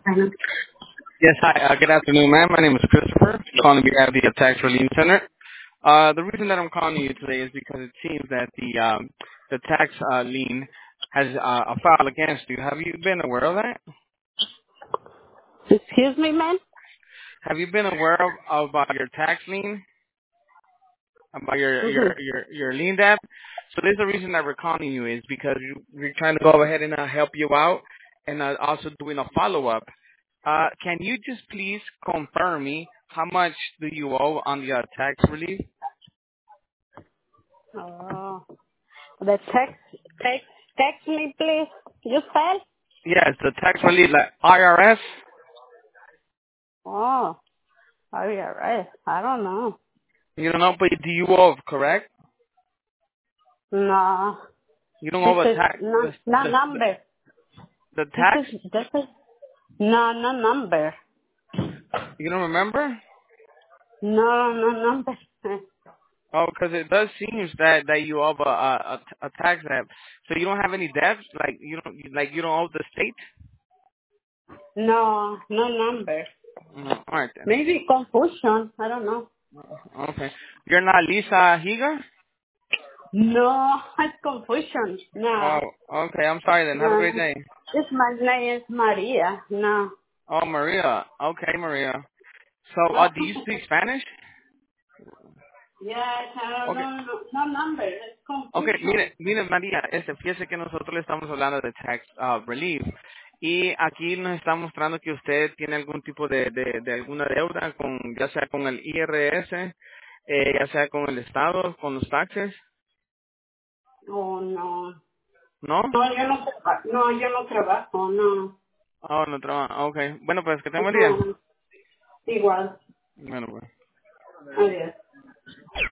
Ajá. Yes, hi. Good afternoon, ma'am. My name is Christopher, calling on behalf of the Tax Relief Center. The reason that I'm calling you today is because it seems that the tax lien has a file against you. Have you been aware of that? Excuse me, man? Have you been aware of your tax lien, about Mm-hmm. your lien debt? So there's the reason that we're calling you is because we're trying to go ahead and help you out and also doing a follow-up. Can you just please confirm me how much do you owe on the tax relief? Oh, the text me, please. You said? Yes, the tax relief, like IRS. Oh, are you right? I don't know. You don't know, but do you owe, correct? No, You don't this owe a is tax, no number. the This tax? is no number. You don't remember? No number. Oh, because it does seem that you owe a tax debt. So you don't have any debts, you don't owe the state. No number. All right then. Maybe confusion. I don't know. Okay. You're not Lisa Higa? No, it's confusion. No, Oh, okay. I'm sorry then. Have a great no. day. This my name is Maria. No. Oh, Maria. Okay, Maria. So, do you speak Spanish? Yes, I don't Okay. know. No number. It's Okay, confusion. mire María, fíjese que nosotros le estamos hablando de tax relief y aquí nos está mostrando que usted tiene algún tipo de alguna deuda con, ya sea con el IRS, ya sea con el Estado, con los taxes, Oh, no. ¿no? No, yo no trabajo. No, yo no trabajo. No. Oh, no trabaja. Okay. Bueno, pues que tenga buen día. Ajá. Igual. Bueno, pues. Adiós.